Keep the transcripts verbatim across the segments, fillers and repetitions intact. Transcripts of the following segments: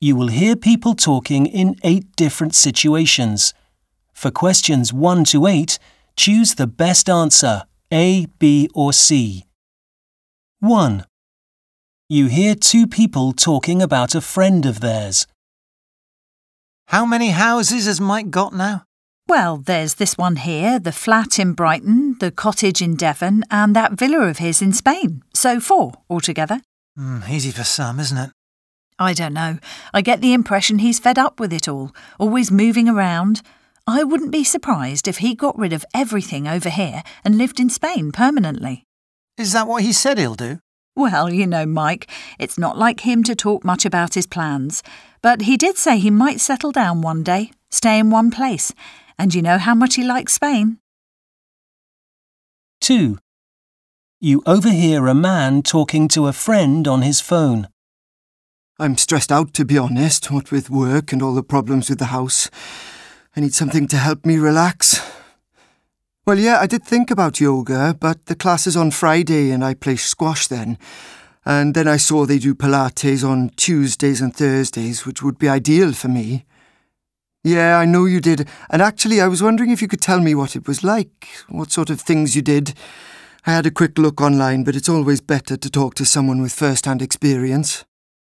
You will hear people talking in eight different situations. For questions one to eight, choose the best answer, A, B or C. one. You hear two people talking about a friend of theirs. How many houses has Mike got now? Well, there's this one here, the flat in Brighton, the cottage in Devon and that villa of his in Spain. So four altogether. Mm, easy for some, isn't it? I don't know. I get the impression he's fed up with it all, always moving around. I wouldn't be surprised if he got rid of everything over here and lived in Spain permanently. Is that what he said he'll do? Well, you know, Mike, it's not like him to talk much about his plans. But he did say he might settle down one day, stay in one place. And you know how much he likes Spain. two. You overhear a man talking to a friend on his phone. I'm stressed out, to be honest, what with work and all the problems with the house. I need something to help me relax. Well, yeah, I did think about yoga, but the class is on Friday and I play squash then. And then I saw they do Pilates on Tuesdays and Thursdays, which would be ideal for me. Yeah, I know you did. And actually, I was wondering if you could tell me what it was like, what sort of things you did. I had a quick look online, but it's always better to talk to someone with first-hand experience.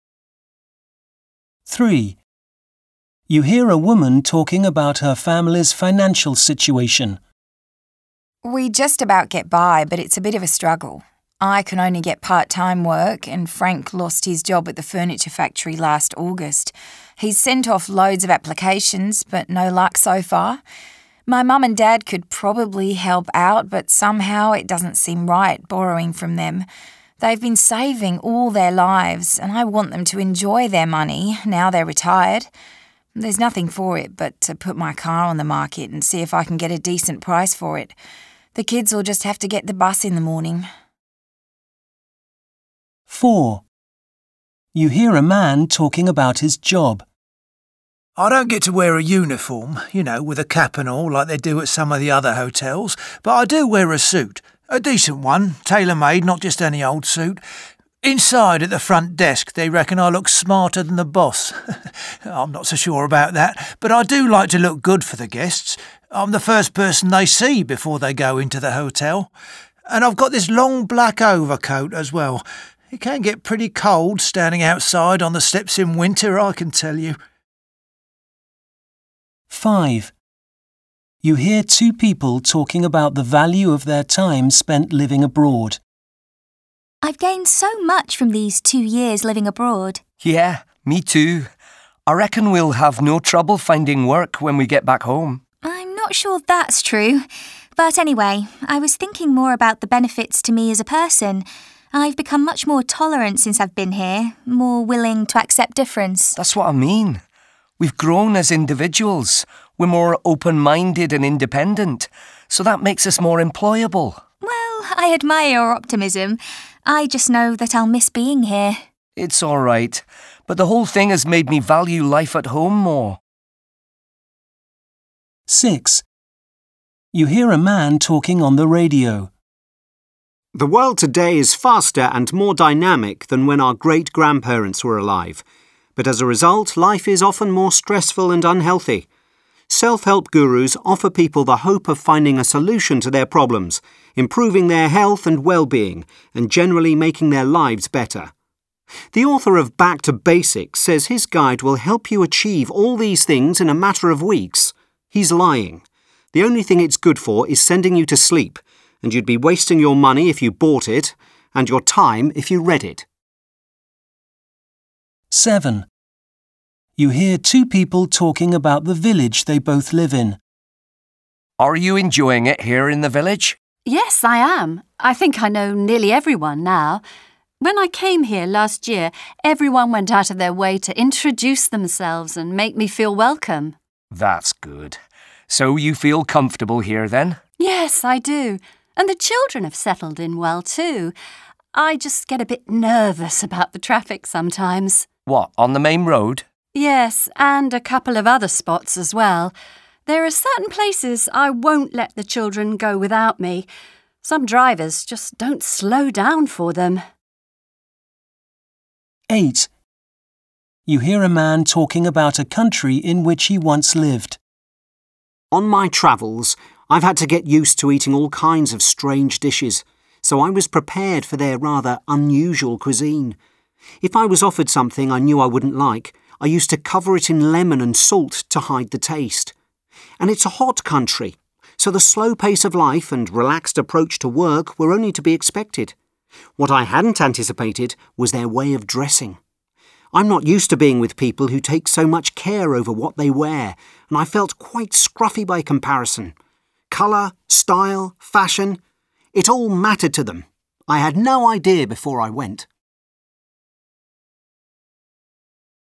three. You hear a woman talking about her family's financial situation. We just about get by, but it's a bit of a struggle. I can only get part-time work and Frank lost his job at the furniture factory last August. He's sent off loads of applications, but no luck so far. My mum and dad could probably help out, but somehow it doesn't seem right borrowing from them. They've been saving all their lives and I want them to enjoy their money now they're retired. There's nothing for it but to put my car on the market and see if I can get a decent price for it. The kids will just have to get the bus in the morning. four. You hear a man talking about his job. I don't get to wear a uniform, you know, with a cap and all, like they do at some of the other hotels, but I do wear a suit. A decent one, tailor-made, not just any old suit. Inside at the front desk, they reckon I look smarter than the boss. I'm not so sure about that, but I do like to look good for the guests. I'm the first person they see before they go into the hotel. And I've got this long black overcoat as well. It can get pretty cold standing outside on the steps in winter, I can tell you. five. You hear two people talking about the value of their time spent living abroad. I've gained so much from these two years living abroad. Yeah, me too. I reckon we'll have no trouble finding work when we get back home. I'm not sure that's true. But anyway, I was thinking more about the benefits to me as a person. I've become much more tolerant since I've been here, more willing to accept difference. That's what I mean. We've grown as individuals. We're more open-minded and independent, so that makes us more employable. Well, I admire your optimism. I just know that I'll miss being here. It's all right, but the whole thing has made me value life at home more. six. You hear a man talking on the radio. The world today is faster and more dynamic than when our great-grandparents were alive. But as a result, life is often more stressful and unhealthy. Self-help gurus offer people the hope of finding a solution to their problems, improving their health and well-being, and generally making their lives better. The author of Back to Basics says his guide will help you achieve all these things in a matter of weeks. He's lying. The only thing it's good for is sending you to sleep, and you'd be wasting your money if you bought it, and your time if you read it. seven. You hear two people talking about the village they both live in. Are you enjoying it here in the village? Yes, I am. I think I know nearly everyone now. When I came here last year, everyone went out of their way to introduce themselves and make me feel welcome. That's good. So you feel comfortable here then? Yes, I do. And the children have settled in well too. I just get a bit nervous about the traffic sometimes. What, on the main road? Yes, and a couple of other spots as well. There are certain places I won't let the children go without me. Some drivers just don't slow down for them. eight. You hear a man talking about a country in which he once lived. On my travels, I've had to get used to eating all kinds of strange dishes, so I was prepared for their rather unusual cuisine. If I was offered something I knew I wouldn't like, I used to cover it in lemon and salt to hide the taste. And it's a hot country, so the slow pace of life and relaxed approach to work were only to be expected. What I hadn't anticipated was their way of dressing. I'm not used to being with people who take so much care over what they wear, and I felt quite scruffy by comparison. Colour, style, fashion, it all mattered to them. I had no idea before I went.